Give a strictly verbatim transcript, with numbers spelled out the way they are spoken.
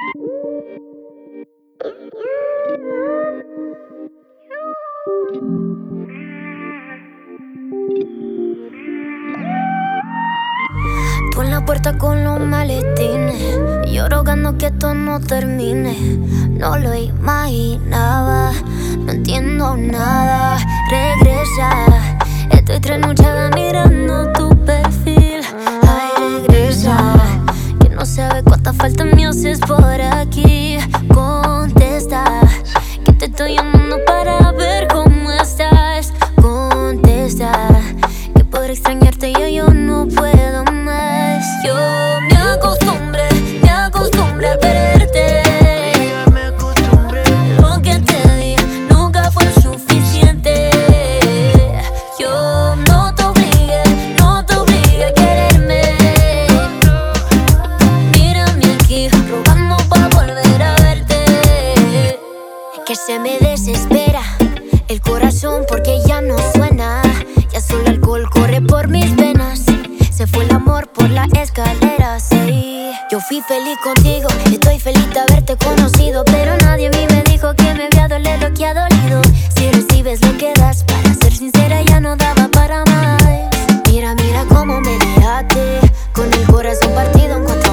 Tú en la puerta con los maletines, yo rogando que esto no termine. No lo imaginaba, no entiendo nada. Regresa, estoy trasnochada mirando tu perfil. Ay, regresa, que no sabe cuánta falta me haces por aquí. Contesta, que te estoy llamando para ver cómo estás. Contesta, que por extrañarte ya yo no puedo más. Yo me acostumbré, me acostumbré a perderte. Ya me acostumbré. Lo que te di nunca fue suficiente. Yo no te obligué, no te obligué a quererme. Mírame aquí, rogando pa' volver a verte. Que se me desespera el corazón porque ya no suena. Ya solo alcohol corre por mis venas. Se fue el amor por la escalera, sí. Yo fui feliz contigo, estoy feliz de haberte conocido, pero nadie a mí me dijo que me había dolido lo que ha dolido. Si recibes lo que das, para ser sincera ya no daba para más. Mira, mira cómo me dejaste, con el corazón partido encuentro